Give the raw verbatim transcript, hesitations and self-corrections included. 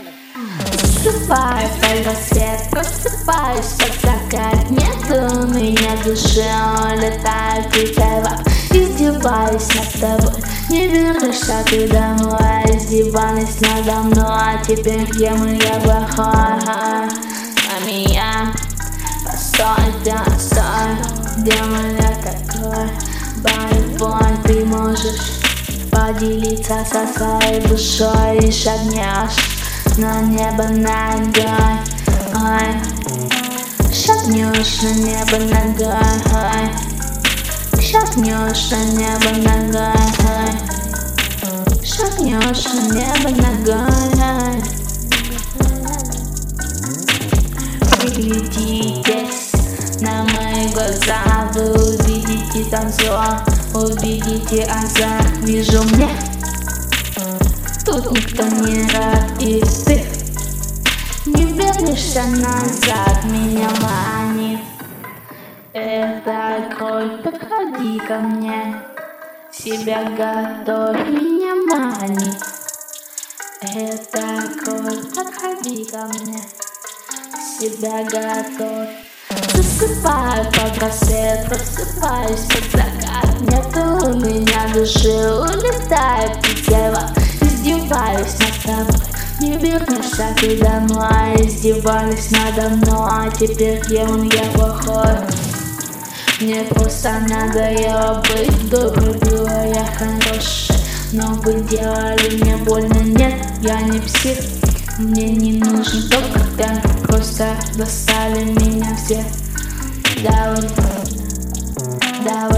Засыпаю под рассвет, просыпаюсь от закат. Нет у меня души, улетаю птицева. Издеваюсь над тобой, не вернешься ты домой. Издевались надо мной, а теперь где мы, я плохой. А меня постой, да, стой, где мы, я такой. Болевой, ты можешь поделиться со своей душой и шагнешь на небо ногой, ой. Шагнешь на небо ногой, ой. Шагнешь на небо ногой, ой. Шагнешь на небо ногой, ой. Приглядитесь на мои глаза, вы увидите там зло, увидите азарт. Вижу мне тут никто не рад, и ты не вернешься назад. Меня манит эта кровь, подходи ко мне, себя готовь. Меня манит эта кровь, подходи ко мне, себя готовь. Засыпаю под рассвет, просыпаюсь под закат. Нету у меня души, улетаю птицева. Издеваюсь над тобой, не вернешься ты домой. Издевались надо мной, а теперь ем я плохой. Мне просто надоело быть доброй, была я хорошей, но вы делали мне больно. Нет, я не псих, мне не нужен доктор, просто достали меня все. Давай, давай.